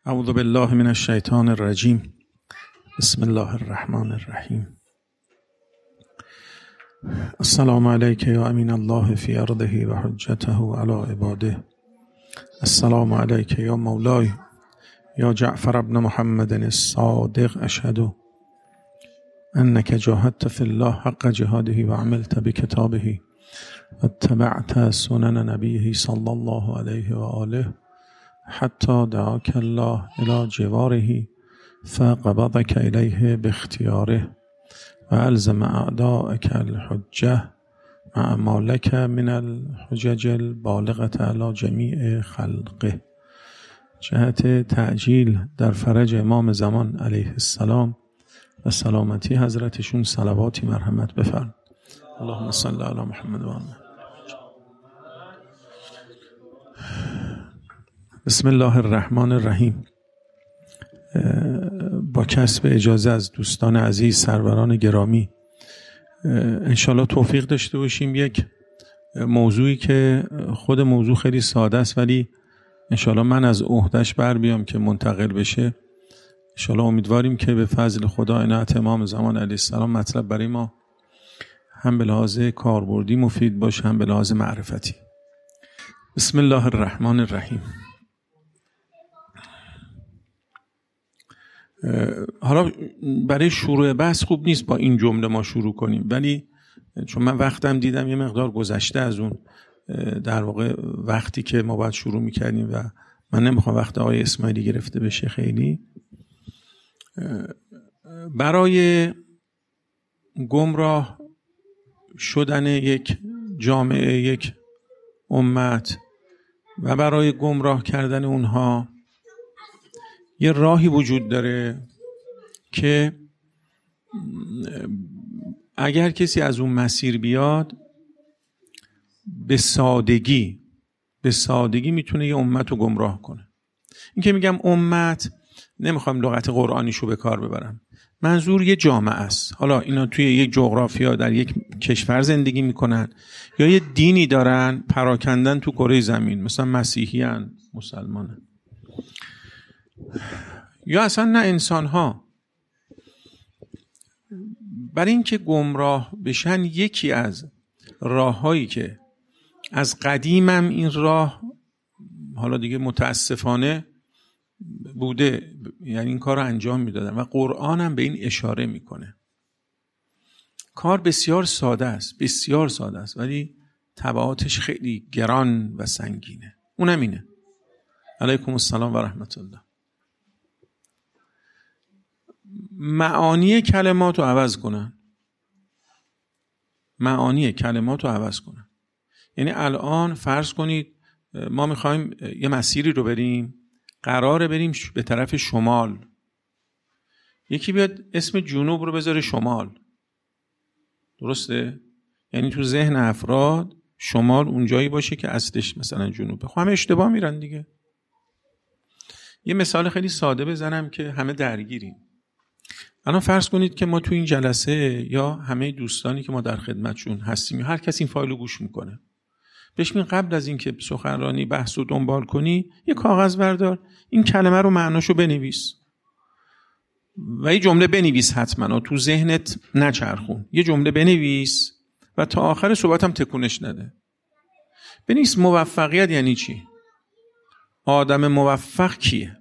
اعوذ بالله من الشیطان الرجیم. بسم الله الرحمن الرحیم. السلام علیک یا امین الله فی ارضه و حجته علی عباده. السلام علیک یا مولای یا جعفر ابن محمد الصادق. اشهد انک جاهدت فی الله حق جهاده و عملت بکتابه و اتبعت سنن نبیه صلی الله علیه و آله حتی دعاک الله الی جواره فقبضک الیه باختیاره و الزم اعداءک الحجه مع ما لک من الحجج البالغة علی جمیع خلقه. جهت تعجیل در فرج امام زمان علیه السلام و سلامتی حضرتشون صلواتی مرحمت بفرم. اللهم صل علی محمد و آل. بسم الله الرحمن الرحیم. با کسب اجازه از دوستان عزیز، سروران گرامی، انشالله توفیق داشته باشیم یک موضوعی که خود موضوع خیلی ساده است ولی انشالله من از عهده‌اش بر بیام که منتقل بشه. انشالله امیدواریم که به فضل خدا عنایت امام زمان علیه السلام مطلب برای ما هم به لحاظ کاربردی مفید باشه هم به لحاظ معرفتی. بسم الله الرحمن الرحیم. حالا برای شروع بحث خوب نیست با این جمله ما شروع کنیم، ولی چون من وقتم دیدم یه مقدار گذشته از اون در واقع وقتی که ما باید شروع میکردیم و من نمیخوام وقت آقای اسماعیلی گرفته بشه. خیلی برای گمراه شدن یک جامعه، یک امت و برای گمراه کردن اونها یه راهی وجود داره که اگر کسی از اون مسیر بیاد به سادگی میتونه یه امت رو گمراه کنه. این که میگم امت، نمیخوام لغت قرآنیشو به کار ببرم، منظور یه جامعه است. حالا اینا توی یک جغرافیا در یک کشور زندگی میکنن یا یه دینی دارن پراکندن تو کره زمین، مثلا مسیحیان، مسلمانن، یا اصلا نه انسان ها. برای اینکه گمراه بشن یکی از راههایی که از قدیمم این راه حالا دیگه متاسفانه بوده، یعنی این کار رو انجام میدادن و قرآن هم به این اشاره میکنه. کار بسیار ساده است ولی تبعاتش خیلی گران و سنگینه. اونم اینه. علیکم السلام و رحمت الله. معانی کلمات رو عوض کنن. یعنی الان فرض کنید ما میخوایم یه مسیری رو بریم، قراره بریم به طرف شمال، یکی بیاد اسم جنوب رو بذاره شمال. درسته؟ یعنی تو ذهن افراد شمال اونجایی باشه که اصلش مثلا جنوبه. خب همه اشتباه میرن دیگه. یه مثال خیلی ساده بزنم که همه درگیریم. الان فرض کنید که ما تو این جلسه یا همه دوستانی که ما در خدمتشون هستیم، هر کسی این فایل رو گوش میکنه، بهش میگن قبل از این که سخنرانی بحث رو دنبال کنی یه کاغذ بردار، این کلمه رو معناشو بنویس و یه جمله بنویس، حتما تو ذهنت نچرخون، یه جمله بنویس و تا آخر صحبتم تکونش نده. بنویس موفقیت یعنی چی؟ آدم موفق کیه؟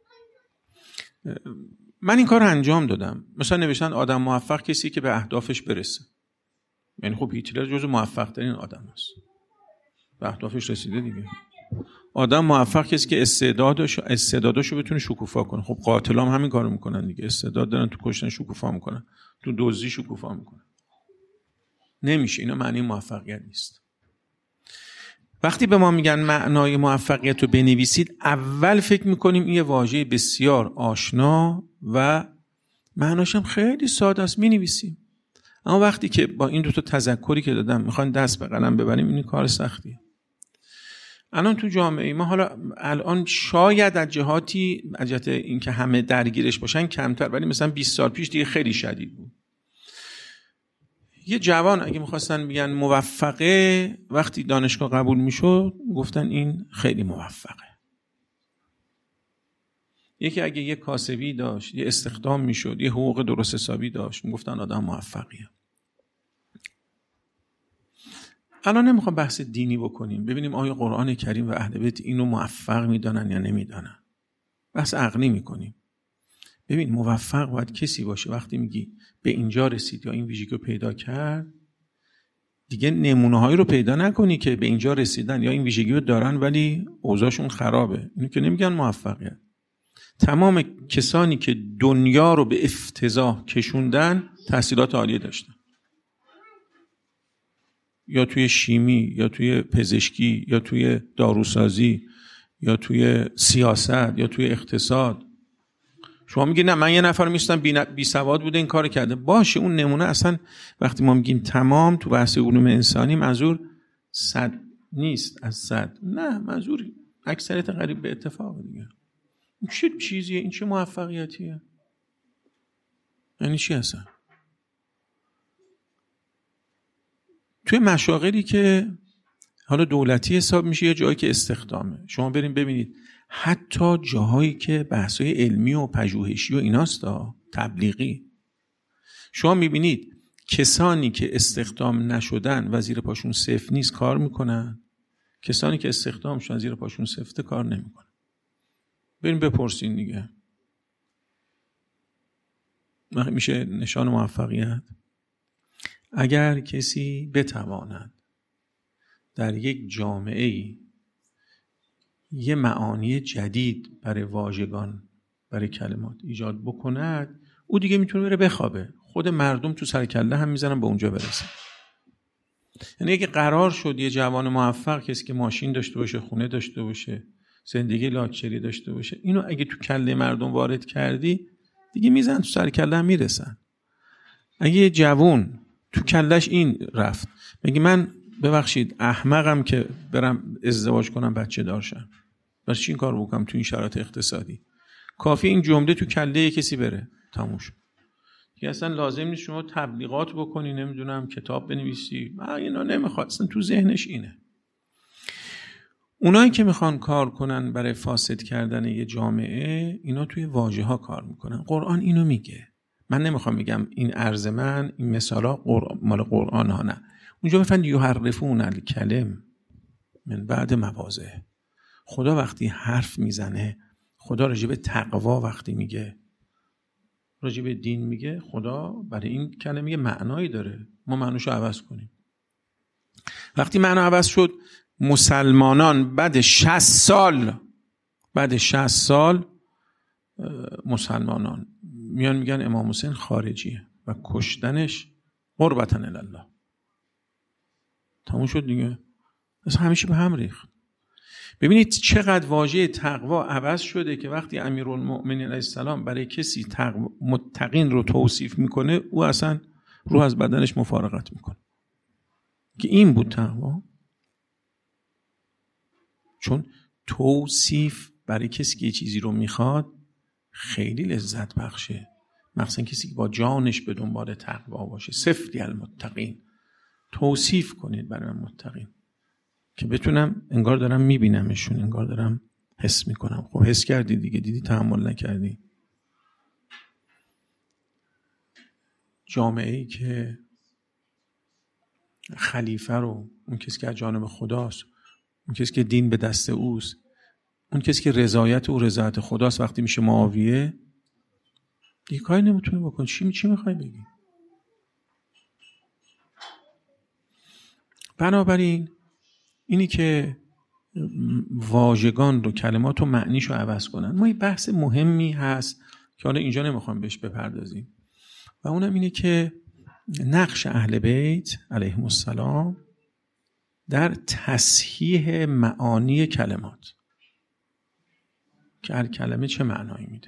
من این کار رو انجام دادم. مثلا نوشتن آدم موفق کسی که به اهدافش برسه. یعنی خب هیتلر جزو موفق ترین آدم است، به اهدافش رسیده دیگه. آدم موفق کسی که استعداداشو بتونه شکوفا کنه. خب قاتلام همین کارو میکنن دیگه، استعداد دارن تو کشتن شکوفا میکنن، تو دزدی شکوفا میکنن. نمیشه، اینا معنی موفقیت نیست. وقتی به ما میگن معنای موفقیت رو بنویسید، اول فکر میکنیم این واژه بسیار آشنا و معناش هم خیلی ساده است، مینویسیم. اما وقتی که با این دو تا تذکری که دادم میخواین دست به قلم ببریم، این کار سختیه. الان تو جامعه ما حالا الان شاید از جهت اینکه همه درگیرش باشن کمتر، ولی مثلا 20 سال پیش دیگه خیلی شدید بود. یه جوان اگه میخواستن بگن موفقه، وقتی دانشگاه قبول میشد گفتن این خیلی موفقه. یکی اگه یه کاسبی داشت، یه استخدام میشد، یه حقوق درست حسابی داشت، میگفتن آدم موفقیه. الان نمیخوام بحث دینی بکنیم، ببینیم آیا قرآن کریم و اهل بیت اینو موفق میدانن یا نمیدانن. بحث عقلی میکنیم. ببین موفق باید کسی باشه وقتی میگی به اینجا رسید یا این ویژگی رو پیدا کرد، دیگه نمونه هایی رو پیدا نکنی که به اینجا رسیدن یا این ویژگی رو دارن ولی اوضاعشون خرابه. اینو که نمیگن موفقیت. تمام کسانی که دنیا رو به افتضاح کشوندن تحصیلات عالیه داشتن، یا توی شیمی یا توی پزشکی یا توی داروسازی یا توی سیاست یا توی اقتصاد. شما میگید نه من یه نفر میستم بی سواد بوده این کار کرده، باشه اون نمونه اصلا وقتی ما میگیم تمام تو بحث علوم انسانی منظور 100 نیست از 100، نه منظور اکثریت قریب به اتفاق دیگه. این چه چیزیه؟ این چه موفقیتیه؟ یعنی چی اصلا؟ توی مشاغلی که حالا دولتی حساب میشه یا جایی که استخدامه، شما بریم ببینید حتی جاهایی که بحث‌های علمی و پژوهشی و ایناست تبلیغی، شما میبینید کسانی که استخدام نشدن و زیر پاشون صفر نیست کار میکنن، کسانی که استخدام شدن زیر پاشون سفته کار نمیکنن. بریم بپرسین دیگه. میشه نشان موفقیت اگر کسی بتواند در یک جامعه‌ای یه معانی جدید برای واژگان، برای کلمات ایجاد بکند، او دیگه میتونه بره بخوابه. خود مردم تو سر کله هم میزنن به اونجا برسه. یعنی اگه قرار شد یه جوان موفق، کسی که ماشین داشته باشه، خونه داشته باشه، زندگی لاکچری داشته باشه، اینو اگه تو کله مردم وارد کردی دیگه میزنن تو سر کله هم میرسن. اگه یه جوان تو کلش این رفت میگه من ببخشید احمقم که برم ازدواج کنم بچه دار شم، بس چی این کار بکنم تو این شرایط اقتصادی؟ کافی این جمله تو کله کسی بره تموم شد. دیگه اصلا لازم نیست شما تبلیغات بکنی، نمیدونم کتاب بنویسی، اینا نمیخواد، اصلا تو ذهنش اینه. اونایی که میخوان کار کنن برای فاسد کردن یه جامعه، اینا توی واژه ها کار میکنن. قرآن اینو میگه. من نمیخوام بگم این عرض من این مثالا مال قرآن ها، نه. اونجا بفرمایید یحرفون الکلم من بعد مواضع. خدا وقتی حرف میزنه، خدا راجع به تقوا وقتی میگه، راجع به دین میگه، خدا برای این کلمه یه معنایی داره، ما معنوشو عوض کنیم. وقتی معنا عوض شد، مسلمانان بعد 60 سال مسلمانان میان میگن امام حسین خارجیه و کشتنش قربتاً الله. تموم شد دیگه. اصلا همیشه به هم ریخت. ببینید چقدر واژه تقوا عوض شده که وقتی امیرالمؤمنین علیه السلام برای کسی متقین رو توصیف میکنه، او اصلا روح از بدنش مفارقت میکنه که این بود تقوا. چون توصیف برای کسی که یه چیزی رو میخواد خیلی لذت بخشه، مثلا کسی که با جانش به دنبال تقوا باشه. صفری المتقین، توصیف کنید برای من متقین که بتونم انگار دارم میبینمشون، انگار دارم حس میکنم. خب حس کردی دیگه، دیدی تحمل نکردی. جامعه‌ای که خلیفه رو، اون کسی که از جانب خداست، اون کسی که دین به دست اوست، اون کسی که رضایت او رضایت خداست، وقتی میشه معاویه دیگه کاری نمیتونه بکنه. چی میخوای بگی؟ بنابراین اینی که واژگان رو، کلمات رو، معنیش رو عوض کنن. ما یه بحث مهمی هست که حالا اینجا نمیخوام بهش بپردازیم و اونم اینه که نقش اهل بیت علیهم السلام در تصحیح معانی کلمات، که هر کلمه چه معنایی میده.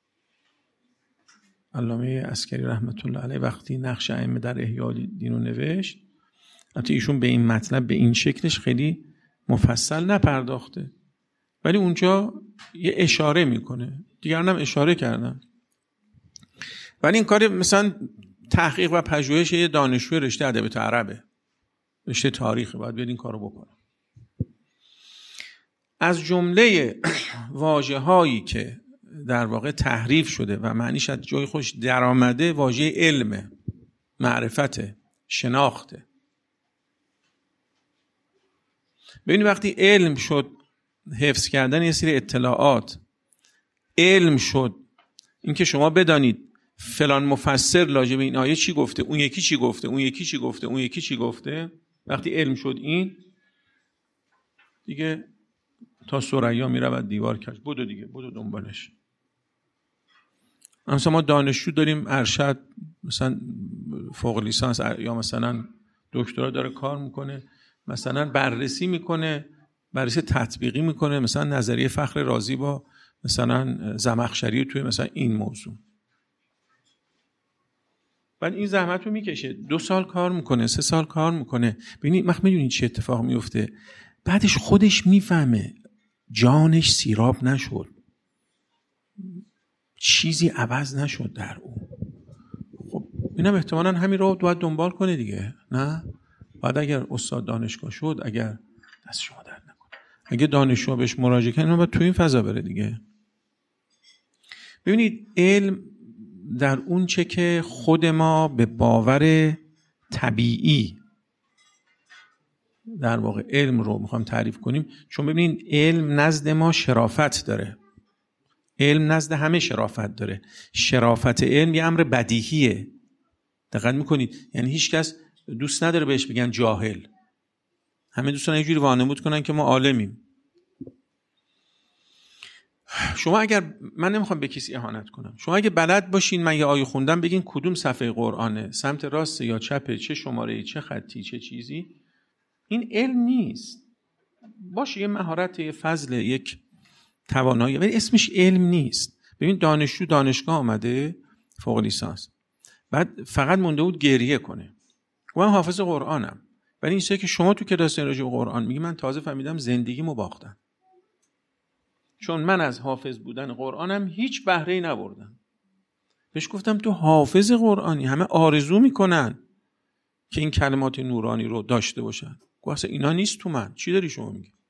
علامه عسکری رحمت الله علیه وقتی نقش ائمه در احیاء دین رو نوشت، البته ایشون به این مطلب به این شکلش خیلی مفصل نپرداخته، ولی اونجا یه اشاره میکنه، دیگران هم اشاره کردن. ولی این کار مثلا تحقیق و پژوهش یه دانشجوی رشته ادبیات عربه، رشته تاریخه، باید بیاد این کارو بکنه. از جمله واژه‌هایی که در واقع تحریف شده و معنیش از جای خوش در آمده واژه علم، معرفت، شناخته. ببینید وقتی علم شد حفظ کردن یه سری اطلاعات، علم شد اینکه شما بدانید فلان مفسر راجع به این آیه چی گفته، اون یکی چی گفته، اون یکی چی گفته، اون یکی چی گفته. وقتی علم شد این دیگه تا ثریا میرود دیوار کج، بدو دیگه، بدو دنبالش. مثلا ما دانشجو داریم ارشد، مثلا فوق لیسانس یا مثلا دکترا داره کار میکنه، مثلا بررسی میکنه، بررسی تطبیقی میکنه، مثلا نظریه فخر رازی با مثلا زمخشری توی مثلا این موضوع. بعد این زحمت رو میکشه، 2 سال کار میکنه، 3 سال کار میکنه. ببینید وقت میدونید چه اتفاق میفته؟ بعدش خودش میفهمه جانش سیراب نشد، چیزی عوض نشد در اون. خب اینم احتمالاً همین رو باید دنبال کنه دیگه، نه؟ بعد اگر استاد دانشگاه شد، اگر دست شما درد نکنه، اگه دانشجو بهش مراجعه کنه، باید تو این فضا بره دیگه. ببینید علم در اون چه که خود ما به باور طبیعی در واقع علم رو میخوام تعریف کنیم، چون ببینید علم نزد ما شرافت داره، علم نزد همه شرافت داره. شرافت علم یه امر بدیهیه، دقت میکنید؟ یعنی هیچ کس دوست نداره بهش بگن جاهل، همه دوستان یه جوری وانمود کنن که ما عالمیم. شما اگر، من نمیخوام به کسی اهانت کنم، شما اگه بلد باشین من یه آیه خوندم بگین کدوم صفحه قرآنه، سمت راست یا چپه، چه شماره، چه خطی، چه چیزی، این علم نیست. باشه یه مهارت، یه فضل، یک توانایی، ولی اسمش علم نیست. ببین دانشجو دانشگاه آمده فوق لیسانس، بعد فقط مونده بود گریه کنه، من حافظ قرآنم، ولی این چیزی که شما تو کلاس راجع به قرآن میگی من تازه فهمیدم زندگیمو باختم، چون من از حافظ بودن قرآنم هیچ بهره‌ای نبردم. بهش گفتم تو حافظ قرآنی، همه آرزو میکنن که این کلمات نورانی رو داشته باشن، گفت اینا نیست تو من، چی داری شما میگی؟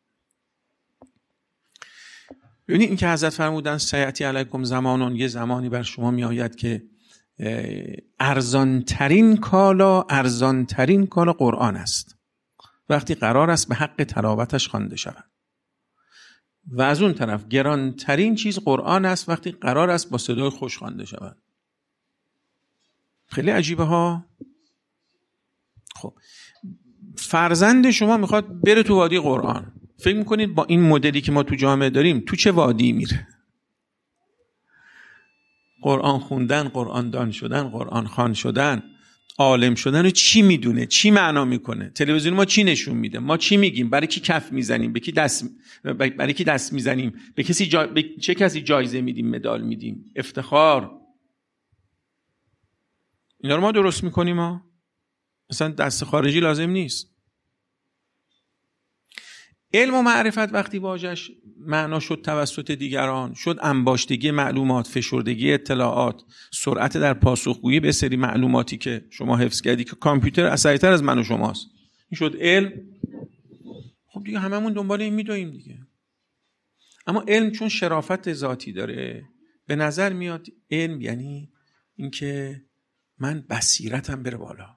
ببینید این که حضرت فرمودن سیأتی علیکم زمانون، یه زمانی بر شما می آید که ارزان ترین کالا قرآن است وقتی قرار است به حق تلاوتش خوانده شود، و از اون طرف گرانترین چیز قرآن است وقتی قرار است با صدای خوش خوانده شود. خیلی عجیبه ها. خب فرزند شما میخواد بره تو وادی قرآن، فکر میکنید با این مدلی که ما تو جامعه داریم تو چه وادی میره؟ قرآن خوندن، قرآن دان شدن، قرآن خوان شدن، عالم شدن رو چی میدونه؟ چی معنا میکنه؟ تلویزیون ما چی نشون میده؟ ما چی میگیم؟ برای کی کف میزنیم؟ برای کی دست میزنیم؟ به چه کسی جایزه میدیم، مدال میدیم، افتخار؟ اینا رو ما درست میکنیم ما؟ اصلا دست خارجی لازم نیست. علم و معرفت وقتی واژش معنا شد توسط دیگران، شد انباشتگی معلومات، فشردگی اطلاعات، سرعت در پاسخگویی به سری معلوماتی که شما حفظ کردی که کامپیوتر اسرع‌تر از من و شماست، این شد علم. خب دیگه هممون دنبال این میدویم دیگه. اما علم چون شرافت ذاتی داره، به نظر میاد علم یعنی اینکه من بصیرتم بره بالا.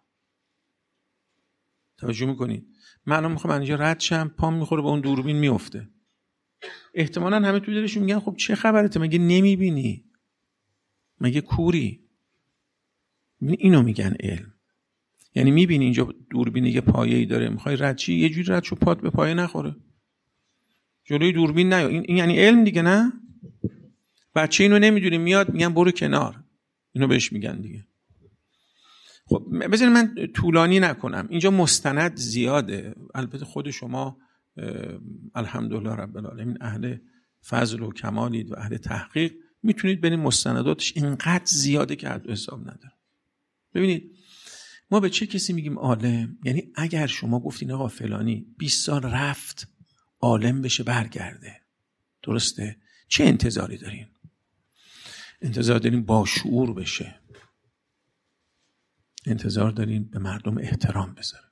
توجه میکنید؟ من میخوام اینجا رد شم، پام میخوره به اون دوربین میفته. احتمالاً همه توی دلشون میگن خب چه خبرته، مگه نمیبینی؟ مگه کوری؟ اینو میگن علم. یعنی میبینی اینجا دوربین یه پایه‌ای داره، میخوای رد چی، یه جوری رد شو پات به پایه نخوره، جلوی دوربین نیا. این یعنی علم دیگه، نه؟ بچه اینو نمیدونی میاد میگن برو کنار، اینو بهش میگن دیگه. خب بذارید من طولانی نکنم، اینجا مستند زیاده. البته خود شما الحمدلله رب العالمین اهل فضل و کمالید و اهل تحقیق، میتونید برید مستنداتش اینقدر زیاده که حد و حساب نداره. ببینید ما به چه کسی میگیم عالم؟ یعنی اگر شما گفتین آقا فلانی 20 سال رفت عالم بشه برگرده، درسته؟ چه انتظاری دارین؟ انتظار دارین با شعور بشه، انتظار دارین به مردم احترام بذاره.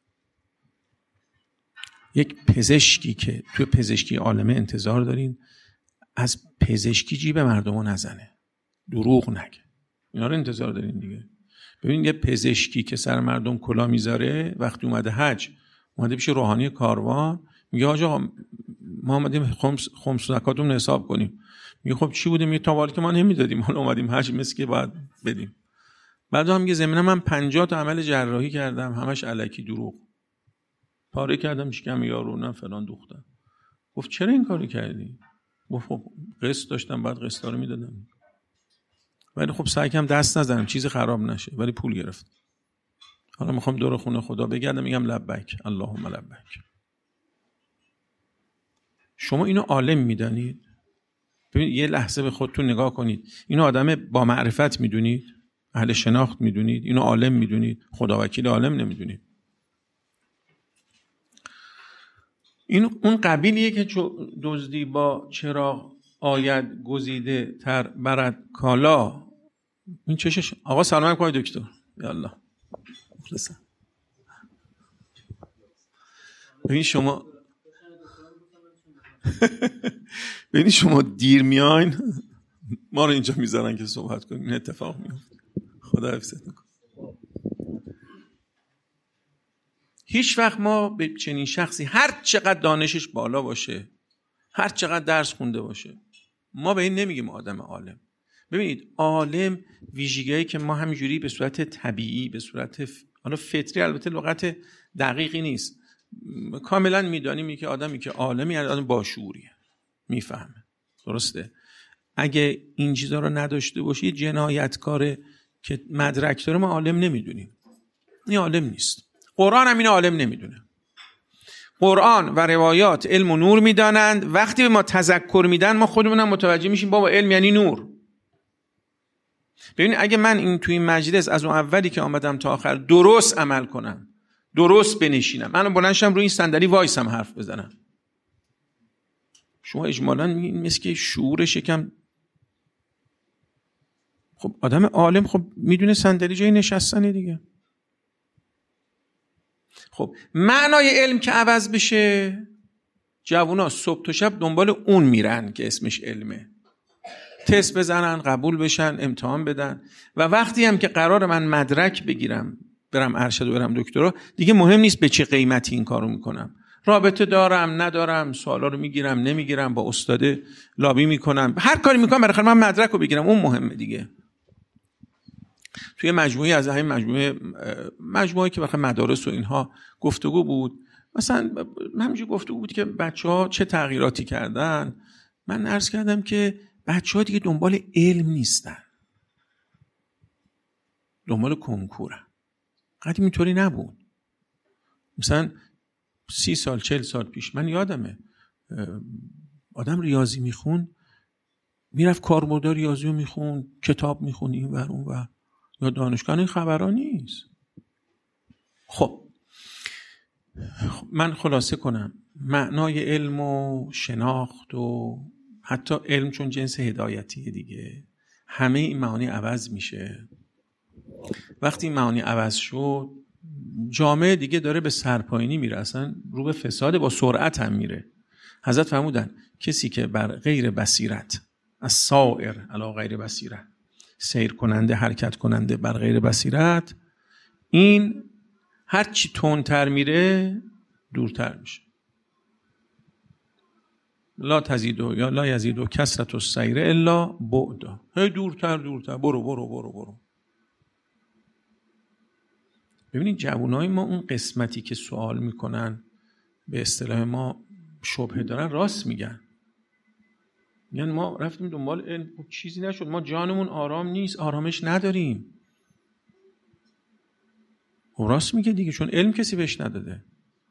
یک پزشکی که توی پزشکی عالمه انتظار دارین از پزشکی جیب مردمو نزنه، دروغ نگه. اینا رو انتظار دارین دیگه. ببین یه پزشکی که سر مردم کلا میذاره وقتی اومده حج، اومده پیش روحانی کاروان، میگه آقا ما اومدیم خمس زکاتمون حساب کنیم. میگه خب چی بوده؟ میگه تا والی که ما نمیدادیم، حالا اومدیم حج مثل که باید بدیم. بعد هم میگه زمینم من 50 تا عمل جراحی کردم، همش الکی دروغ. پاره کردم شکم یارو، نه فلان دوختم. گفت چرا این کارو کردی؟ گفت خب قسط داشتم، بعد قسطا رو میدادم. ولی خب سعی کردم دست نزنم چیزی خراب نشه، ولی پول گرفت. حالا میخوام دور خونه خدا بگردم، میگم لبیک اللهم لبیک. شما اینو عالم میدانید؟ ببینید یه لحظه به خودتون نگاه کنید. اینو آدم با معرفت میدونید؟ اهل شناخت میدونید؟ اینو عالم میدونید؟ خداوکیل عالم نمیدونید؟ این اون قبیلیه که دزدی با چراغ آید گزیده تر برد کالا. این چشش آقا سلام علیکم دکتر. یالله مخلصم. ببین شما دیر میاین ما رو اینجا میذارن که صحبت کنیم، این اتفاق میفته. خدا حفظتون کنه. هیچ وقت ما به چنین شخصی هر چقدر دانشش بالا باشه، هر چقدر درس خونده باشه، ما به این نمیگیم آدم عالم. ببینید عالم ویژگیایی که ما همینجوری به صورت طبیعی، به صورت حالا فطری، البته لغت دقیقی نیست، کاملا میدانیم که آدمی که عالمی آدم با شعوریه، میفهمه. درسته؟ اگه این چیزا رو نداشته باشی جنایتکاره که مدرک داره ما عالم نمیدونیم. این عالم نیست. قرآن هم این عالم نمیدونه. قرآن و روایات علم و نور میدانند. وقتی به ما تذکر میدن ما خودمونم متوجه میشیم بابا علم یعنی نور. ببین اگه من توی این مجلس از اون اولی که آمدم تا آخر درست عمل کنم، درست بنشینم، من بلند شم روی این صندلی وایسم حرف بزنم، شما اجمالاً میگین مثل که شعورش یکم. خب آدم عالم خب میدونه صندلی جای نشستنه دیگه. خب معنای علم که عوض بشه، جوونا صبح تا شب دنبال اون میرن که اسمش علمه، تست بزنن، قبول بشن، امتحان بدن. و وقتی هم که قرار من مدرک بگیرم، برم ارشد و برم دکترا، دیگه مهم نیست به چه قیمتی این کارو میکنم. رابطه دارم ندارم، سوالا رو میگیرم نمیگیرم، با استاد لابی میکنم، هر کاری میکنم برای من مدرک رو بگیرم، اون مهمه دیگه. توی مجموعه از همین مجموعه که بخاطر مدارس و اینها گفتگو بود، مثلا همینجوری گفتگو بود که بچه‌ها چه تغییراتی کردن. من عرض کردم که بچه‌ها دیگه دنبال علم نیستن، دنبال کنکورن. قدیم اینطوری نبود. مثلا 30 سال 40 سال پیش من یادمه آدم ریاضی میخون، میرفت کاربردار ریاضی رو میخون، کتاب میخون این ور اون ور، یا دانشگاه. این خبرها نیست. خب من خلاصه کنم، معنای علم و شناخت و حتی علم چون جنس هدایتیه دیگه، همه این معانی عوض میشه. وقتی این معانی عوض شد جامعه دیگه داره به سرپایینی میره، اصلا رو به فساد با سرعت هم میره. حضرت فرمودن کسی که بر غیر بصیرت، از سائر علی غیر بصیرت، سیر کننده، حرکت کننده بر غیر بصیرت، این هر چی تندتر میره دورتر میشه. لا تزیدو یا لا یزیدو کثرت السیر الا بعدا. هی دورتر دورتر، برو برو برو برو. ببینید جوانای ما اون قسمتی که سوال میکنن به اصطلاح ما شبهه دارن راست میگن. میگن ما رفتیم دنبال علم چیزی نشد، ما جانمون آرام نیست، آرامش نداریم. خب راست میگه دیگه، چون علم کسی بهش نداده.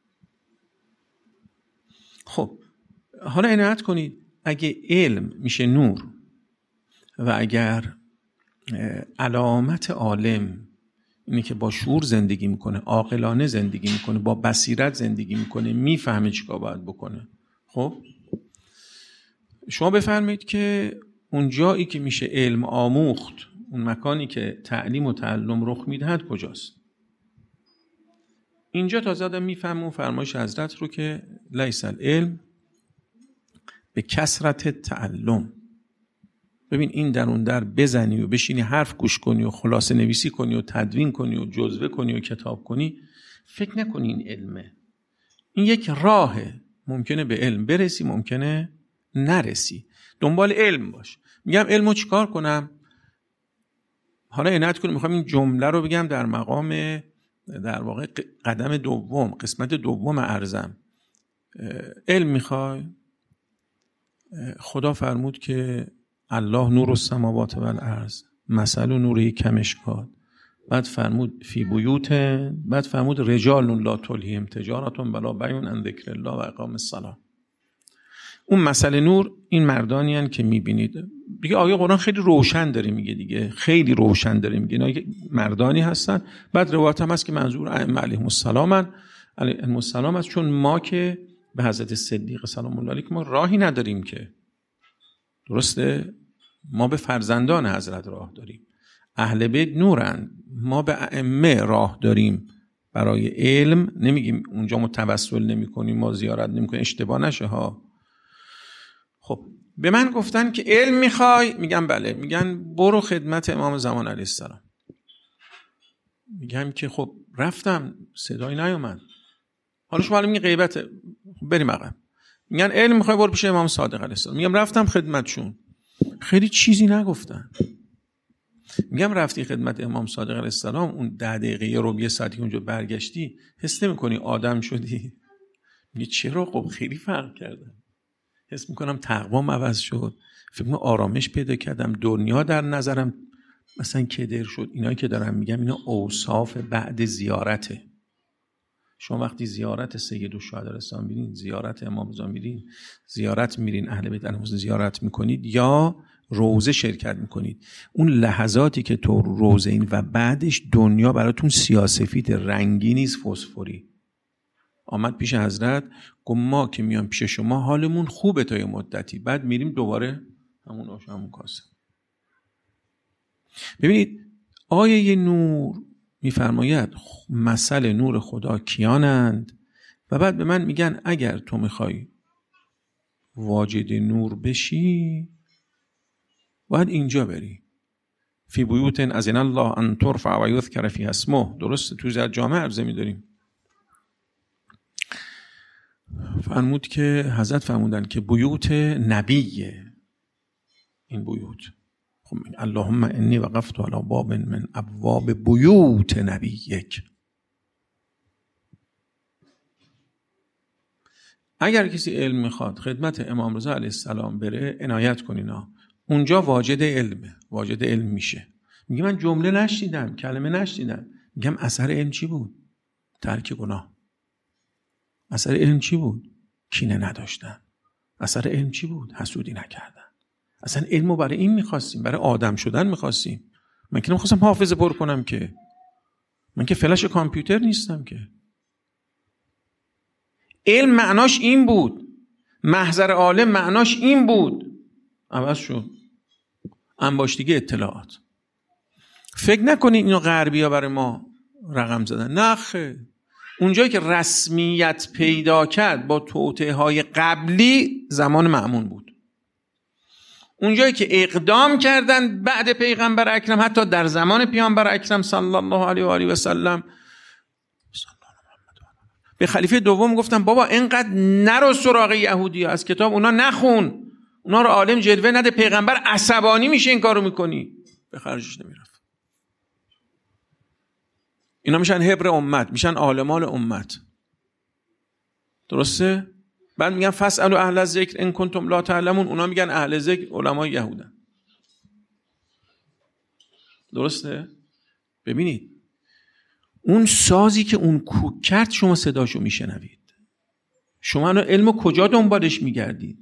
خب حالا عنایت کنید، اگه علم میشه نور و اگر علامت عالم اینه که با شعور زندگی میکنه، عاقلانه زندگی میکنه، با بصیرت زندگی میکنه، میفهمه چیکار باید بکنه، خب شما بفرمایید که اون جایی که میشه علم آموخت، اون مکانی که تعلیم و تعلم رخ میدهد کجاست؟ اینجا تازه آدم میفهمه اون فرمایش حضرت رو که لیس العلم به کثرت تعلم. ببین این در اون در بزنی و بشینی حرف گوش کنی و خلاصه نویسی کنی و تدوین کنی و جزوه کنی و کتاب کنی، فکر نکنی این علمه. این یک راهه، ممکنه به علم برسی، ممکنه نرسی. دنبال علم باش. میگم علمو چیکار کنم؟ حالا عنایت کنیم میخوام این جمله رو بگم در مقام در واقع قدم دوم، قسمت دوم عرضم. علم میخوای؟ خدا فرمود که الله نور السماوات و الارض مثل نوره کمشکات، بعد فرمود فی بیوت، بعد فرمود رجال لا تلهیهم تجارت ولا بیع عن ذکر الله و اقام الصلاة. اون مثل نور این مردانی هستند که میبینید دیگه. آیه قرآن خیلی روشن داره میگه دیگه، خیلی روشن داره میگه اینا مردانی هستن. بعد روایت هم هست که منظور ائمه علیهم السلام است، چون ما که به حضرت صدیق سلام الله علیه ما راهی نداریم که، درسته؟ ما به فرزندان حضرت راه داریم. اهل بیت نورن، ما به ائمه راه داریم برای علم. نمیگیم اونجا ما توسل نمی‌کنیم، ما زیارت نمی‌کنیم، اشتباه نشه ها. خب به من گفتن که علم میخوای؟ میگم بله. میگن برو خدمت امام زمان علیه السلام. میگم که خب رفتم صدایی نیومد. حالا شما میگی غیبته، بریم عقب. میگن علم میخوای برو پیش امام صادق علیه السلام. میگم رفتم خدمتشون، خیلی چیزی نگفتن. میگم رفتی خدمت امام صادق علیه السلام، اون 10 دقیقه رو یه ساعتی اونجا برگشتی، حس نمی‌کنی آدم شدی؟ میگه چرا؟ خب خیلی فرق کرده. حس میکنم تقوام عوض شد، فکر میکنم آرامش پیدا کردم، دنیا در نظرم مثلا کدر شد. اینایی که دارم میگم اینا اوصاف بعد زیارته. شما وقتی زیارت سید الشهدا رسان میرین، زیارت امام زمان میرین، زیارت میرین اهل بیت علیهم زیارت میکنید یا روزه شرکت میکنید، اون لحظاتی که تو روزه این و بعدش دنیا براتون سیاه‌سفید، رنگی نیست، فسفوری. آمد پیش حضرت گفت ما که میام پیش شما حالمون خوبه تا یه مدتی، بعد میریم دوباره همون آش همون کاسه. ببینید آیه نور میفرماید مثل نور خدا کیانند، و بعد به من میگن اگر تو میخوای واجد نور بشی باید اینجا بری. فی بیوت اذن الله ان ترفع و یذکر فیها اسمه. درسته؟ تو زاد جامعه عرضه می‌داریم. فرمود که حضرت فرمودن که بیوت نبیه این بیوت. خب اللهم انی وقفت علی باب من ابواب بیوت نبیک. اگر کسی علم میخواد خدمت امام رضا علیه السلام بره، عنایت کنینا، اونجا واجد علمه، واجد علم میشه. میگه من جمله نشنیدم، کلمه نشنیدم. میگم اثر علم چی بود؟ ترک گناه. اثر علم چی بود؟ کینه نداشتن. اثر علم چی بود؟ حسودی نکردن. اصلا علمو برای این میخواستیم، برای آدم شدن میخواستیم. من که نمیخواستم حافظه پر کنم، که من که فلش کامپیوتر نیستم که. علم معناش این بود، محضر عالم معناش این بود. عوض شد انباشتگی اطلاعات. فکر نکنید اینو غربی‌ها برای ما رقم زدن. نه خیر. اونجایی که رسمیت پیدا کرد با توطئه‌های قبلی زمان مأمون بود. اونجایی که اقدام کردن بعد پیغمبر اکرم، حتی در زمان پیامبر اکرم صلی الله علیه و آله و سلم، به خلیفه دوم گفتن بابا اینقدر نرو سراغ یهودی‌ها، از کتاب اونا نخون، اونا رو عالم جلوه نده، پیغمبر عصبانی میشه این کارو میکنی. به خرجش نمیرفت. اینا میشن حبر امت، میشن عالمان امت. درسته؟ بعد میگن فاسالوا اهل الذکر ان کنتم لا تعلمون. اونا میگن اهل ذکر علمای یهودن. درسته؟ ببینید اون سازی که اون کوک کرد شما صداشو میشنوید. شما علمو کجا دنبالش میگردید؟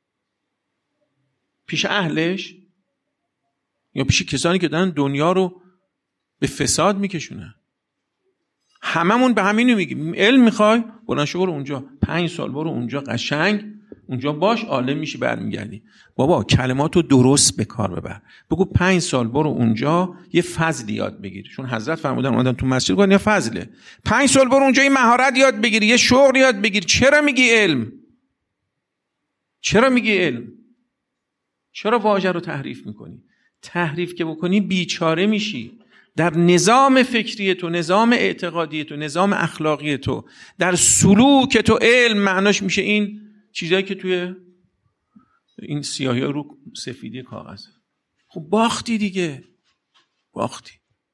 پیش اهلش یا پیش کسانی که دارن دنیا رو به فساد میکشونن؟ هممون به همینو میگیم. علم میخوای؟ بلند شو برو اونجا، 5 سال برو اونجا، قشنگ اونجا باش، عالم میشی، برمیگردی. بابا کلماتو درست به کار ببر. بگو 5 سال برو اونجا یه فضل یاد بگیر، چون حضرت فرمودن اومدن تو مسجد گفتن یه فضله. 5 سال برو اونجا یه مهارت یاد بگیر، یه شغل یاد بگیر. چرا میگی علم؟ چرا میگی علم؟ چرا واژه رو تحریف میکنی؟ تحریف که بکنی بیچاره میشی. در نظام فکری تو، نظام اعتقادی تو، نظام اخلاقی تو، در سلوک تو علم معناش میشه این چیزایی که توی این سیاهی رو سفیدی کاغذ. خب باختی دیگه، باختی.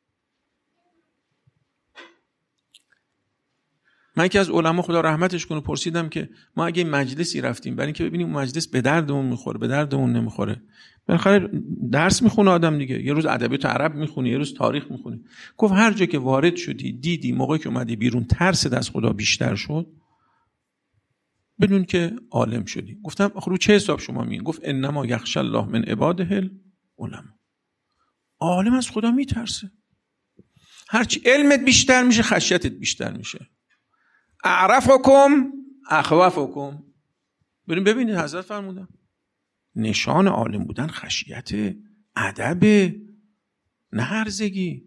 من که از علما خدا رحمتش کنه پرسیدم که ما اگه مجلسی رفتیم برای اینکه ببینیم اون مجلس به دردمون میخوره به دردمون نمیخوره، بالاخره درس میخونه آدم دیگه، یه روز ادبیات عرب میخونی، یه روز تاریخ میخونی. گفت هر جا که وارد شدی دیدی موقعی که اومدی بیرون ترست از خدا بیشتر شد، بدون که عالم شدی. گفتم آخه رو چه حساب شما میگین؟ گفت انما یخشى الله من عباده العلماء. عالم از خدا میترسه. هرچی علمت بیشتر میشه خشیتت بیشتر میشه. اعرفکم اخوفکم. بریم ببینید حضرت فرمودن نشان عالم بودن خشیت، ادب، نه هرزگی.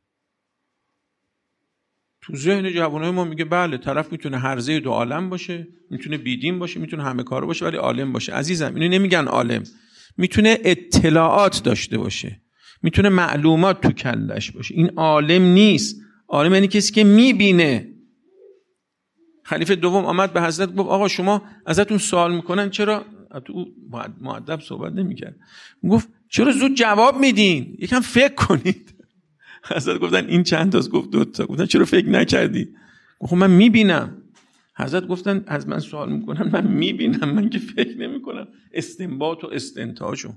تو ذهن جوانای ما میگه بله طرف میتونه هرزه دو عالم باشه، میتونه بیدین باشه، میتونه همه کاره باشه، ولی عالم باشه. عزیزم اینو نمیگن عالم، میتونه اطلاعات داشته باشه، میتونه معلومات تو کلش باشه. این عالم نیست. عالم یعنی کسی که میبینه. خلیفه دوم آمد به حضرت گفت آقا شما ازتون سوال میکنن چرا؟ تو مؤدب صحبت نمیکرد، گفت چرا زود جواب میدین؟ یکم فکر کنید. حضرت گفتن این چند تاست؟ گفت 2 تا. گفتن چرا فکر نکردی؟ گفت من میبینم. حضرت گفتن از من سوال میکنن من میبینم، من که فکر نمیکنم. استنباط و استنتاجو.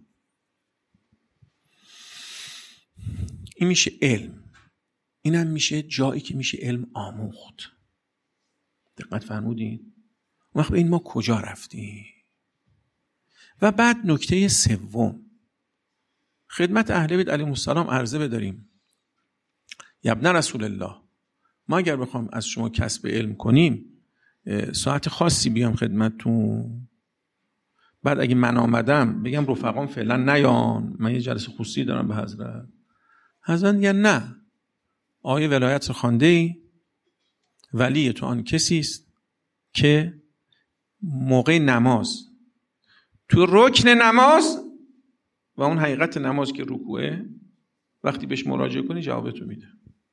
این میشه علم. اینم میشه جایی که میشه علم آموخت. دقت فرمودین؟ وقت به این ما کجا رفتیم؟ و بعد نکته سوم، خدمت اهل بیت علیهم السلام عرضه بداریم یا ابن رسول الله، ما اگر بخوام از شما کسب علم کنیم ساعت خاصی بیام خدمتتون، بعد اگه من آمدم بگم رفقام فعلا نیان، من یه جلسه خصوصی دارم به حضرت. حضرت میگن نه، آیه ولایت خوانده ای؟ ولی تو آن کسی است که موقع نماز تو رکن نماز و اون حقیقت نماز که رکوعه، وقتی بهش مراجعه کنی جوابتو میده.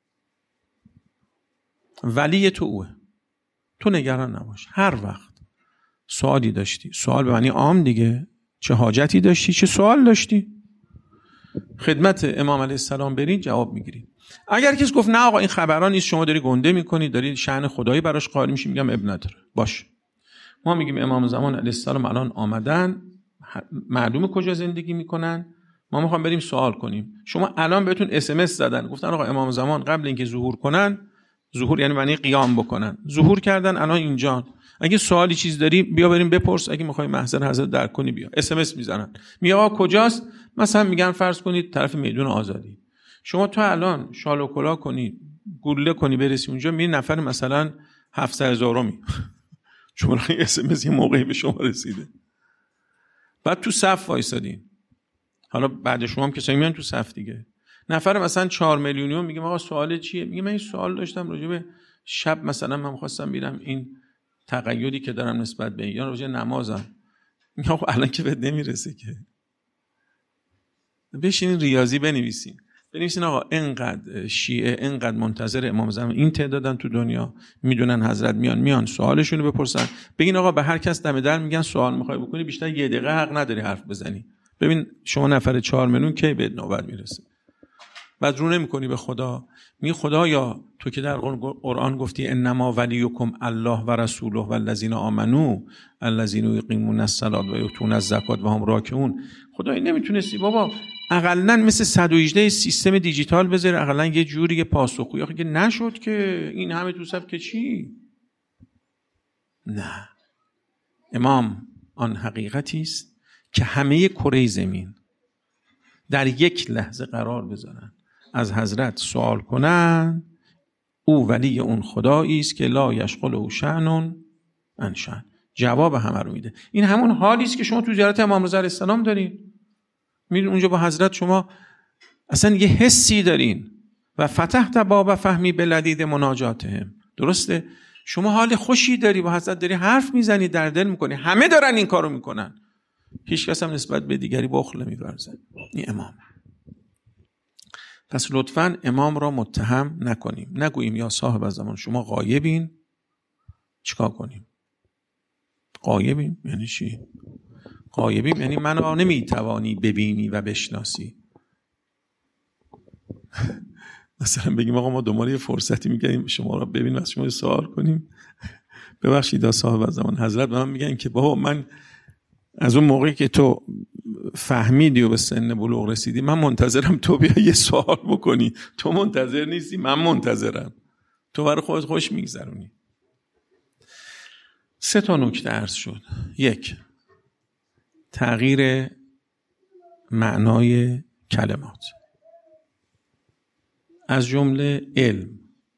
ولی تو اوه. تو نگران نباش. هر وقت سوالی داشتی، سوال به معنی عام دیگه، چه حاجتی داشتی، چه سوال داشتی، خدمت امام علیه السلام برین جواب میگیری. اگر کسی گفت نه آقا این خبران نیست، شما داری گنده میکنی، داری شأن خدایی براش قائل میشی، میگم اب نداره، باش. ما میگیم امام زمان علیه السلام الان آمدن، معلومه کجا زندگی میکنن، ما میخوام بریم سوال کنیم. شما الان بهتون SMS زدن گفتن آقا امام زمان قبل اینکه ظهور کنن، ظهور یعنی معنی قیام بکنن، ظهور کردن الان اینجان، اگه سوالی چیز داری بیا بریم بپرس، اگه میخوای محضر حضرت درک کنی بیا. SMS میزنن، میگه آقا کجاست؟ مثلا میگن فرض کنید طرف میدون آزادی. شما تا الان شال و کلاه کنی، گوله کنی، برسی اونجا، می نفر مثلا 700,000 شما SMS یه موقعی به شما رسیده، بعد تو صف وایسادین. حالا بعد شما هم کسایی میان تو صف دیگه، نفر مثلا 4 میلیونیو میگه آقا سوال چیه؟ میگه من این سوال داشتم راجع به شب، مثلا من خواستم ببینم این تقیدی که دارم نسبت به یا راجع نمازم. میگه آقا الان که بهت نمیرسه که، بشینین ریاضی بنویسین آقا اینقدر شیعه اینقدر منتظر امام زمان، این تعدادن تو دنیا، میدونن حضرت میان سوالشون رو بپرسن، بگین آقا به هر کس دم در میگن سوال میخوای بکنی بیشتر 1 دقیقه حق نداری حرف بزنی. ببین شما نفر 4 میلیون کی به نوبت میرسه؟ بعد رو نمی‌کنی به خدا، میگه خدایا تو که در قرآن گفتی انما ولیکم الله و رسوله و الذین آمنو الذین یقیمون الصلاة و یؤتون الزکات و هم راکعون. خدای نمیتونستی بابا اقلن مثل 118 سیستم دیجیتال بذاری، اقلن یه جوری یه پاسخگویی؟ آخه که نشد که این همه تو صف که چی؟ نه، امام آن حقیقتی است که همه کره زمین در یک لحظه قرار بذارن، از حضرت سوال کنن. او ولی اون خدایی است که لا یشغله شأن عن شأن، جواب همه رو میده. این همون حالی است که شما تو زیارت امام رضا علیه السلام دارین، میرین اونجا با حضرت، شما اصلا یه حسی دارین و فتحت باب فهمی بلدید مناجاتهم. درسته؟ شما حال خوشی داری با حضرت، داری حرف میزنی، در دل میکنی، همه دارن این کارو میکنن، هیچ کس هم نسبت به دیگری بخل نمی‌ورزه. این امام. پس لطفاً امام را متهم نکنیم. نگوییم یا صاحب الزمان شما غایبین. چیکار کنیم؟ غایبیم یعنی چی؟ غایبیم یعنی منو نمیتوانی ببینی و بشناسی. مثلا بگیم آقا ما دنبال یه فرصتی میگیم شما را ببینیم از شما سوال کنیم. ببخشید صاحب الزمان حضرت به من میگن که بابا من از اون موقعی که تو فهمیدی و به سن بلوغ رسیدی من منتظرم تو بیا یه سوال بکنی. تو منتظر نیستی، من منتظرم. تو برای خودت خوش میگذرونی. 3 نکته عرض شد. 1. تغییر معنای کلمات از جمله علم.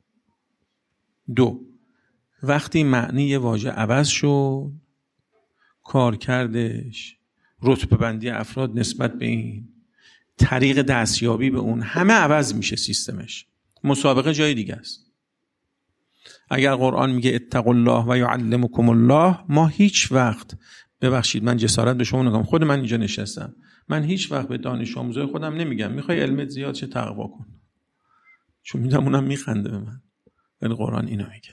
2. وقتی معنی واژه عوض شد کارکردش، رتبه بندی افراد نسبت به این، طریق دستیابی به اون همه عوض میشه سیستمش. مسابقه جای دیگه است. اگر قرآن میگه اتقوا الله و یعلمکم الله، ما هیچ وقت، ببخشید من جسارت به شما نگم، خود من اینجا نشستم، من هیچ وقت به دانش آموزای خودم نمیگم میخوای علمت زیاد شه تقوا کن، چون میدونم اونم میخنده به من، ولی قرآن اینو میگه.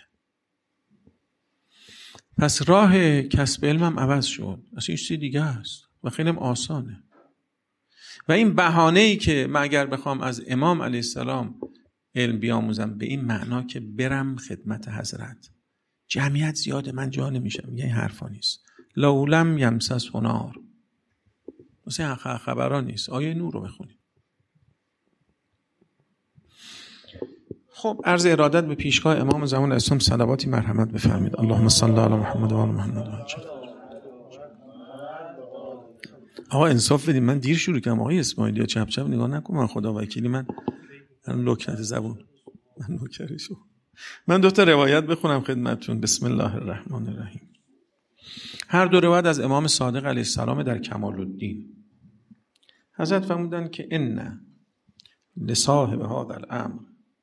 پس راه کسب علمم عوض شد، اصلا چیز دیگه است و خیلی آسانه. و این بهانه‌ای که من اگر بخوام از امام علیه السلام علم بیاموزم به این معنا که برم خدمت حضرت، جمعیت زیاده من جا نمیشم، یه حرفا نیست. لولم یمسس هنار، مثلا خبران نیست. آیه نور رو بخونیم. خب عرض ارادت به پیشگاه امام زمان اسلام صلواتی مرحمت بفرمید. اللهم صل علی محمد و آل محمد. آقا انصاف بدید، من دیر شروع کردم. آقای اسماعیلی چپ چپ نگاه نکن، من خدا وکیلی من لکنت زبون من نوکرشو. من 2 روایت بخونم خدمتتون. بسم الله الرحمن الرحیم. هر 2 روایت از امام صادق علیه السلام در کمال الدین. حضرت فرمودند که ان لصاحب هذا الامر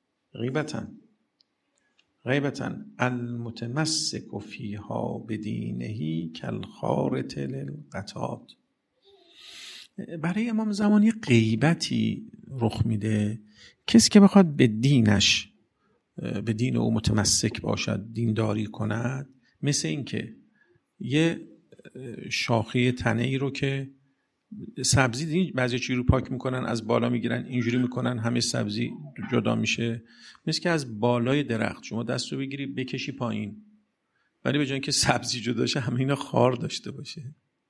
غیبتا المتمسک فیها بدینه کالخارط للقطات. برای امام زمانی غیبتی رخ میده. کسی که بخواد به دینش، به دین او متمسک باشد، دینداری کند، مثل این که یه شاخه تنه‌ای رو که سبزی دیدین بعضی چیزی رو پاک میکنن از بالا میگیرن اینجوری میکنن همه سبزی جدا میشه، مثل که از بالای درخت شما دست رو بگیری بکشی پایین، ولی به جای اینکه سبزی جدا شه همه اینا خار داشته باشه،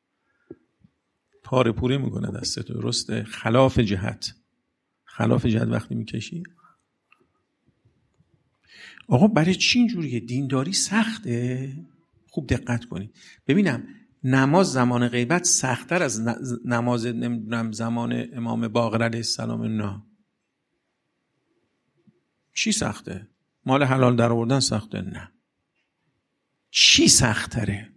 پاره پوره میکنه دستت. درسته؟ خلاف جهت وقتی میکشی. آقا برای چی اینجوریه؟ دینداری سخته؟ خوب دقت کنید. ببینم نماز زمان غیبت سخت‌تر از نماز نمیدونم زمان امام باقر علیه السلام. نه. چی سخته؟ مال حلال در آوردن سخته؟ نه. چی سخت‌تره؟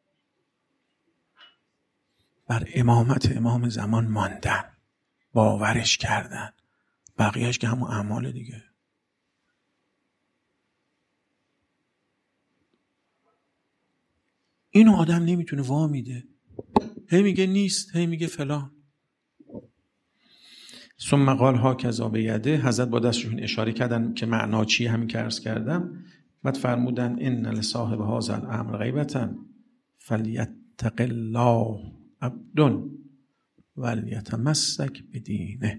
بر امامت امام زمان ماندن، باورش کردن، بقیهش که همون اعمال دیگه. اینو آدم نمیتونه وامیده، هی میگه نیست، هی میگه فلان. ثم قال هاکذا بیده، حضرت با دستشون اشاره کردن که معنا چی، همین که عرض کردم. بعد فرمودن ان لصاحب هذا الامر غیبتا فلیتق الله عبد ولیتمسک بدینه.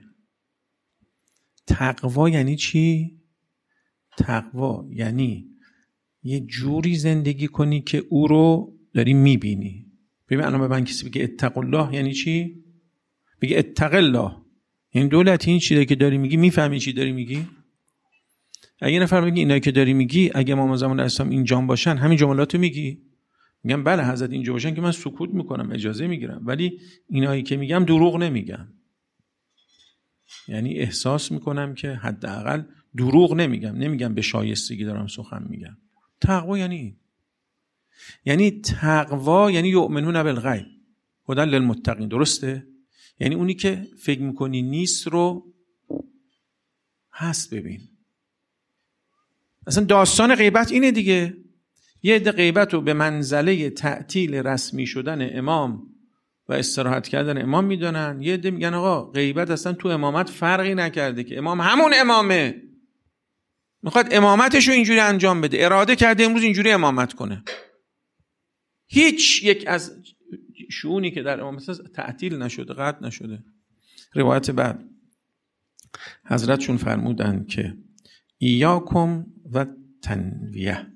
تقوا یعنی چی؟ تقوا یعنی یه جوری زندگی کنی که او رو داری میبینی. ببین الان به من کسی بگه اتق الله یعنی چی؟ بگه اتق الله یعنی دولت این چیزی که داری میگی میفهمی چی داری میگی؟ اگه نفر بگی اینایی که داری میگی اگه امام زمان اسلام این جان باشن همین جملاتو میگی؟ میگم بله حضرت اینجا باشن که من سکوت میکنم، اجازه میگیرم، ولی اینایی که میگم دروغ نمیگم. یعنی احساس میکنم که حداقل دروغ نمیگم به شایستگی دارم سخن میگم. تقوا یعنی تقوا یعنی یؤمنون بالغیب هدی للمتقین. درسته؟ یعنی اونی که فکر میکنی نیست رو هست ببین. اصلا داستان غیبت اینه دیگه. یه عده غیبت رو به منزله تعطیل رسمی شدن امام و استراحت کردن امام میدونن. یه عده میگن آقا غیبت اصلا تو امامت فرقی نکرده که امام همون امامه، میخواد امامتشو اینجوری انجام بده، اراده کرده امروز اینجوری امامت کنه. هیچ یک از شؤونی که در امامت تعطیل نشده، قطع نشده. روایت بعد حضرتشون فرمودن که ایاکم و تنویه،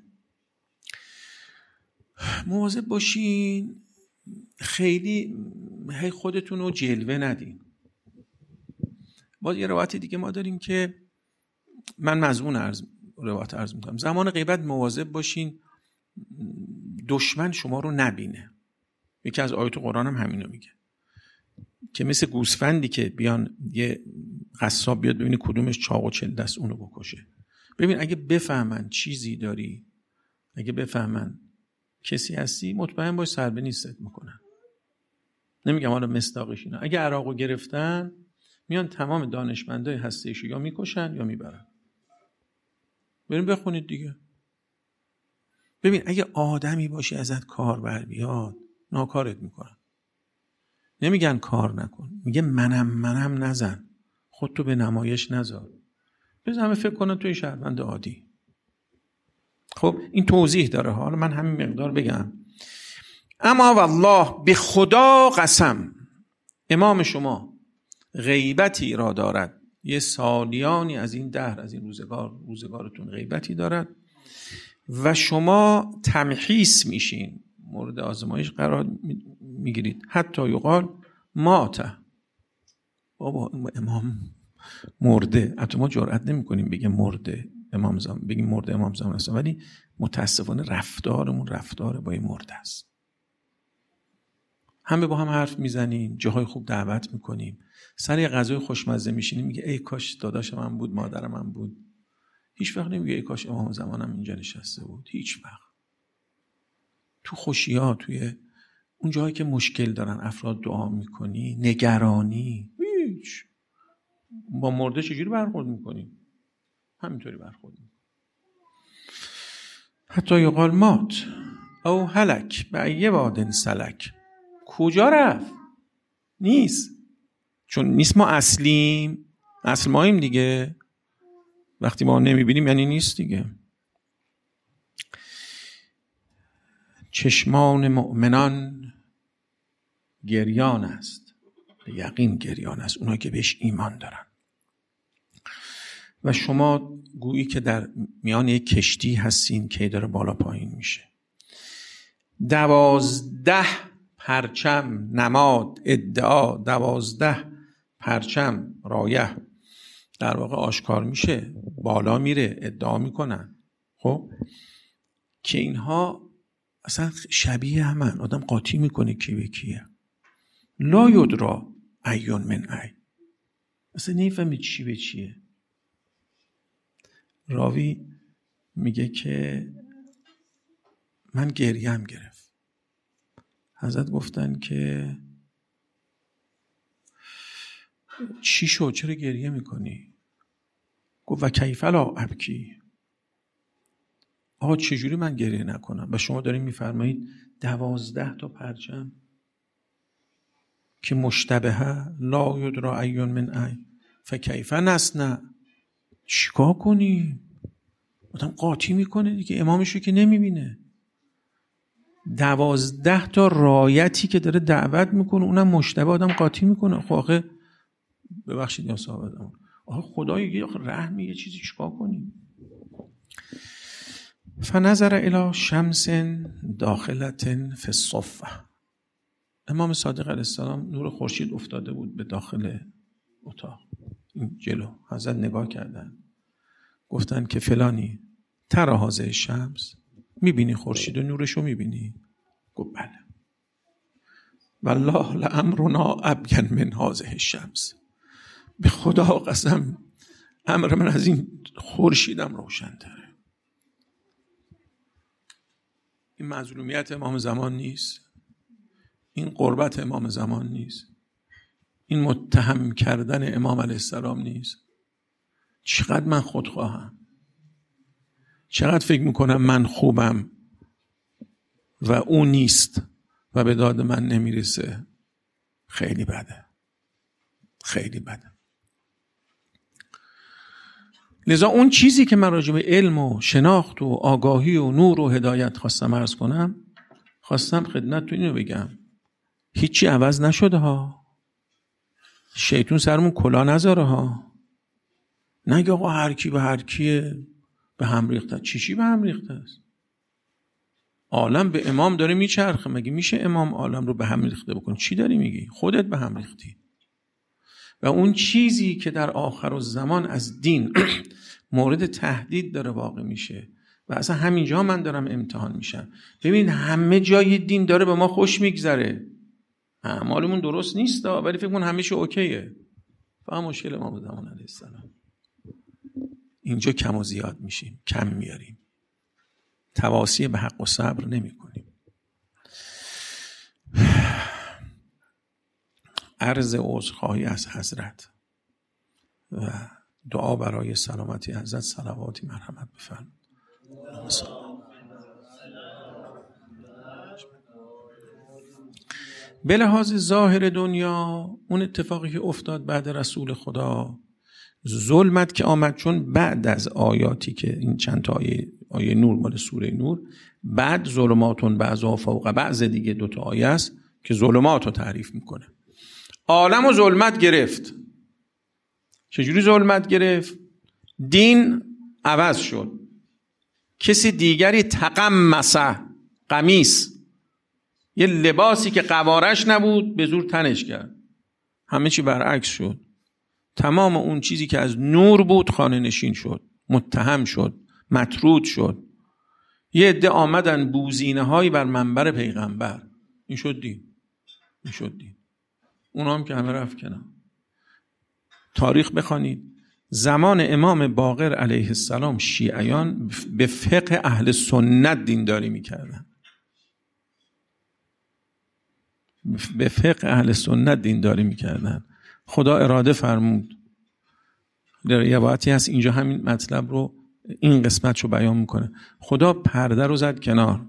مواظب باشین خیلی خودتون رو جلوه ندین. باز یه روایت دیگه ما داریم که من مضمون روایت عرض میکنم، زمان غیبت مواظب باشین دشمن شما رو نبینه. یکی از آیات قرآن هم همینو میگه که مثل گوسفندی که بیان یه قصاب بیاد ببینه کدومش چاق و چل دست اونو بکشه. ببین اگه بفهمن چیزی داری، اگه بفهمن کسی هستی، مطمئن باش سر به نیستت میکنن. نمیگم حالا مصداقش اینا، اگه عراقو گرفتن میان تمام دانشمندای هسته‌ایشو یا میکشن یا میبرن. بریم بخونید دیگه. ببین اگه آدمی باشی ازت کار بر بیاد ناکارت میکنن. نمیگن کار نکن، میگه منم نزن، خودتو به نمایش نذار، بذار همه فکر کنن توی شهروند عادی. خب این توضیح داره، حالا من همین مقدار بگم. اما والله به خدا قسم امام شما غیبتی را دارد، یه سالیانی از این دهر، از این روزگارتون غیبتی دارد و شما تمحیص میشین، مورد آزمایش قرار میگیرید. حتی یقال ماته، بابا امام مرده. حتی ما جرئت نمی‌کنیم بگیم مرده امام زمان، بگیم مرده امام زمان است، ولی متاسفانه رفتارمون رفتار با این مرده است. همه با هم حرف میزنیم، جاهای خوب دعوت میکنیم، سر یه غذای خوشمزه میشینیم میگه ای کاش داداشم من بود، مادرم من بود. هیچ وقت نمیگه ای کاش امام زمانم اینجا نشسته بود. هیچ وقت. تو خوشی‌ها، توی اون جایی که مشکل دارن افراد دعا میکنی، نگرانی، هیچ. با مرده چجوری برخورد میکنیم؟ همینطوری برخورد میکنیم. حتی یقال مات او هلک به ای واد سلک. کجا رفت؟ نیست. چون نیست ما اصلیم، اصل ماییم دیگه. وقتی ما نمیبینیم یعنی نیست دیگه. چشمان مؤمنان گریان است، به یقین گریان است، اونا که بهش ایمان دارن. و شما گویی که در میان یک کشتی هستین که داره بالا پایین میشه. 12 پرچم نماد ادعا، 12 پرچم رایه در واقع آشکار میشه، بالا میره، ادعا میکنن. خب که اینها اصلا شبیه همن، آدم قاطی میکنه کی به کیه. لا یدرا ایون من ای، اصلا نمیفهمی چی به چیه. راوی میگه که من گریم گرفت. حضرت گفتن که چی شد، چرا گریه میکنی؟ گفت و کیف لا ابکی، آقا چجوری من گریه نکنم؟ و شما دارین میفرمایید 12 تا پرچم که مشتبهه لا یدرا ایون من ای فکیف نصنع، چیکار کنی؟ آدم قاطی میکنه دیگه، امامشو که نمیبینه. 12 تا رایتی که داره دعوت میکنه اونم مشتبه، آدم قاطی میکنه. خب آخه ببخشید یا صاحب، آخه خدایی یه رحمی یه چیزی چیکار کنی؟ فنظر الی شمس داخلت فی الصفه، امام صادق علیه السلام نور خورشید افتاده بود به داخل اتاق، این جلو. حضرت نگاه کردن، گفتن که فلانی ترى هذه الشمس، میبینی خورشید و نورشو میبینی؟ گفت بله. والله لامرنا ابین من هذه الشمس، به خدا قسم امر من از این خورشیدم روشن‌تره. این مظلومیت امام زمان نیست، این قربت امام زمان نیست، این متهم کردن امام علیه السلام نیست. چقدر من خودخواهم، چقدر فکر میکنم من خوبم و اون نیست و به داد من نمیرسه. خیلی بده، خیلی بده. لذا اون چیزی که من راجع به علم و شناخت و آگاهی و نور و هدایت خواستم عرض کنم، خواستم خدمتتون اینو بگم، هیچی عوض نشده ها. شیطون سرمون کلا نذاره ها. نگه آقا هر کی به هر کیه به هم ریخته. چی به هم ریخته است؟ عالم به امام داره میچرخه. مگه میشه امام عالم رو به هم ریخته بکن؟ چی داری میگی؟ خودت به هم ریختی. و اون چیزی که در آخر الزمان از دین مورد تهدید داره واقع میشه و اصلا همینجا من دارم امتحان میشم. ببین همه جای دین داره به ما خوش میگذره، اعمالمون درست نیست ولی فکر کن همه چی اوکیه. فهم مشکل ما بود زمان علیه السلام. اینجا کم و زیاد میشیم، کم میاریم، تواصی به حق و صبر نمی کنیم. عرض عذرخواهی از حضرت و دعا برای سلامتی حضرت، صلواتی مرحمت بفرمایید. به لحاظ ظاهر دنیا اون اتفاقی که افتاد بعد رسول خدا، ظلمت که آمد، چون بعد از آیاتی که این چند تا آیه نور مال سوره نور، بعد ظلماتون بعضا فوق بعض دیگه 2 تا آیه است که ظلمات رو تعریف میکنه. عالم و ظلمت گرفت. چجوری ظلمت گرفت؟ دین عوض شد، کسی دیگری تقمصه، قمیص، یه لباسی که قوارش نبود به زور تنش کرد. همه چی برعکس شد. تمام اون چیزی که از نور بود خانه نشین شد، متهم شد، مطرود شد. یه عده آمدن بوزینه هایی بر منبر پیغمبر. این شد دین. این شد دین. اونا هم که همه رفت کنار. تاریخ بخوانید. زمان امام باقر علیه السلام شیعیان به فقه اهل سنت دینداری میکردن. به فقه اهل سنت دینداری میکردن. خدا اراده فرمود. در روایتی هست اینجا همین مطلب رو، این قسمت رو بیان میکنه. خدا پرده رو زد کنار.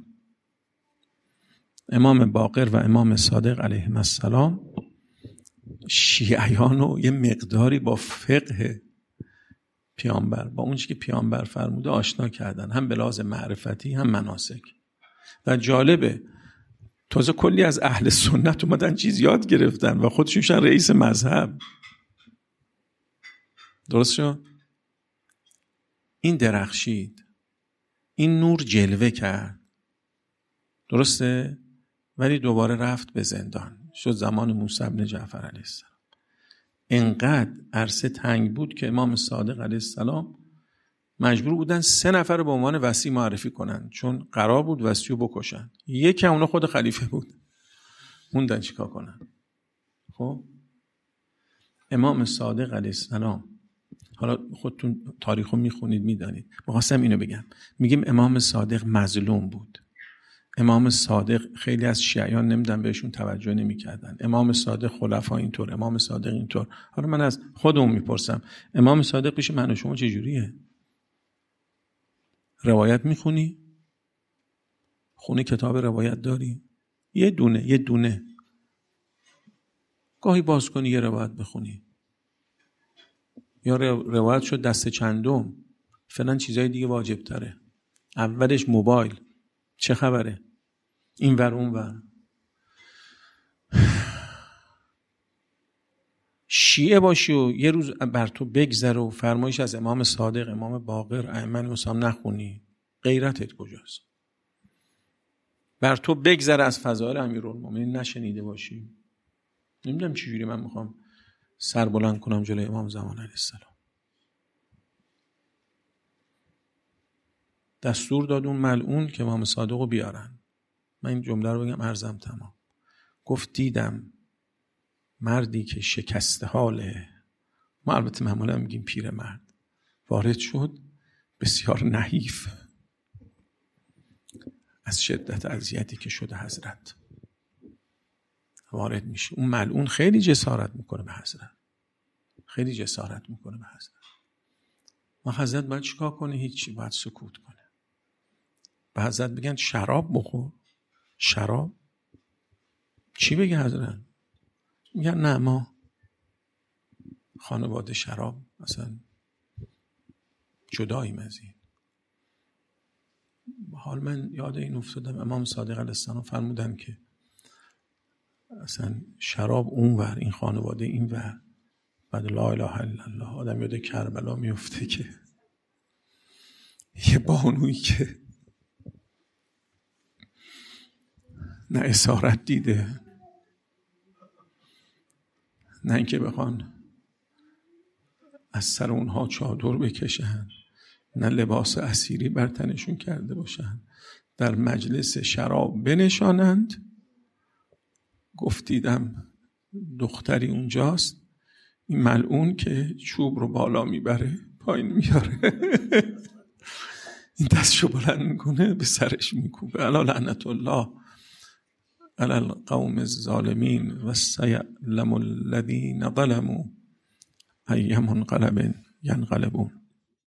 امام باقر و امام صادق علیهم السلام شیعیان رو یه مقداری با فقه پیامبر، با اون چیزی که پیامبر فرموده آشنا کردن، هم به لحاظ معرفتی هم مناسک. و جالبه تازه کلی از اهل سنت اومدن چیز یاد گرفتن و خودشون رئیس مذهب. درست شد؟ این درخشید، این نور جلوه کرد، درسته؟ ولی دوباره رفت به زندان. شد زمان موسی بن جعفر علیه السلام. انقدر عرصه تنگ بود که امام صادق علیه السلام مجبور بودن 3 نفر رو به عنوان وصی معرفی کنن، چون قرار بود وصی رو بکشن. یکی اونا خود خلیفه بود. موندن چیکار کنن؟ خب امام صادق علیه السلام، حالا خودتون تاریخو میخونید میدانید، می‌خواستم اینو بگم. میگیم امام صادق مظلوم بود. امام صادق خیلی از شیعیان نمیدن بهشون توجه نمیکردن. امام صادق خلفا اینطور، امام صادق اینطور. حالا من از خودم میپرسم امام صادق پیش من و شما چجوریه؟ روایت میخونی؟ خونه کتاب روایت داری؟ یه دونه گاهی باز کنی یه روایت بخونی، یا روایت شد دست چندم، فلان چیزای دیگه واجب تره. اولش موبایل، چه خبره؟ این ور اون ور. شیعه باشی و یه روز بر تو بگذره و فرمایش از امام صادق، امام باقر، ائمه مسلم نخونی، غیرتت کجاست؟ بر تو بگذره از فضائل امیرالمومنین نشنیده باشی. نمیدونم چجوری من میخوام سر بلند کنم جلوی امام زمان علیه السلام. دستور داد اون ملعون که امام صادق رو بیارن. من این جمله رو بگم عرضم تمام. گفت دیدم مردی که شکسته حاله، ما البته معمولا میگیم پیر مرد، وارد شد بسیار نحیف از شدت اذیتی که شده حضرت وارد میشه. اون ملعون خیلی جسارت میکنه به حضرت، خیلی جسارت میکنه به حضرت. ما حضرت باید چیکار کنه؟ هیچی، باید سکوت کنه. به حضرت بگن شراب بخور. شراب؟ چی بگه حضرت؟ میگن نه ما خانواده شراب اصلا جداییم از این. حال من یاد این افتادم امام صادق علیه السلام فرمودن که اصلا شراب اون ور، این خانواده این ور. بعد لا اله الا الله آدم یاد کربلا میفته که یه بانویی که نه اسارت دیده نه اینکه بخوان از سر اونها چادر بکشن، نه لباس اسیری بر تنشون کرده باشن، در مجلس شراب بنشانند. گفتیدم دختری اونجاست، این ملعون که چوب رو بالا میبره پایین میاره این دستشو بلند میکنه به سرش میکوبه الا لعنت الله علی القوم الظالمین و سیعلم الذین ظلموا ای منقلب ینقلبون.